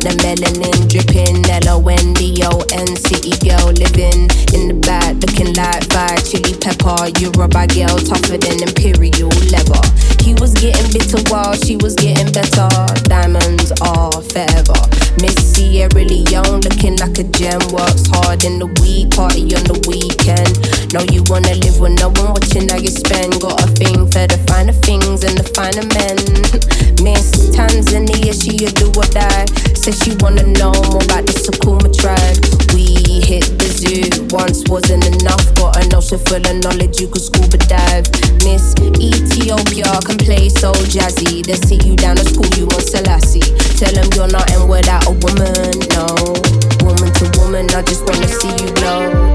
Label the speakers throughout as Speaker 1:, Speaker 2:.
Speaker 1: got the melanin dripping. LONDON, city girl living in the back, looking like fire chili pepper. You're a bad girl, tougher than imperial leather. He was getting bitter while she was getting better. Diamonds are forever. Miss Sierra Leone looking like a gem. Works hard in the week, party on the weekend. Know you wanna live with no one watching how you spend. Got a thing for the finer things and the finer men. Miss Tanzania, she a do or die. Says she wanna know more about the Sukuma tribe. We hit the zoo, once wasn't enough. Got an ocean full of knowledge, you could scuba dive. Miss Ethiopia can play so jazzy. They sit you down to school, you want Selassie. Tell them you're nothing without a woman, no. Woman to woman, I just wanna see you glow.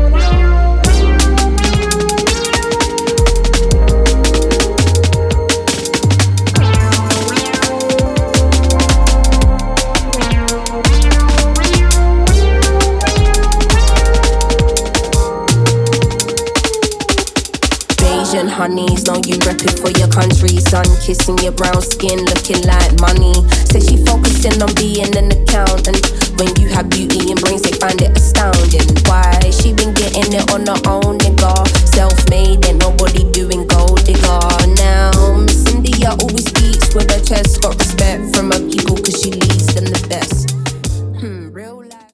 Speaker 1: Honeys, know you reppin' for your country. Sun kissing your brown skin, looking like money. Say she focusing on being an accountant. When you have beauty and brains, they find it astounding. Why? She been getting it on her own, nigga. Self-made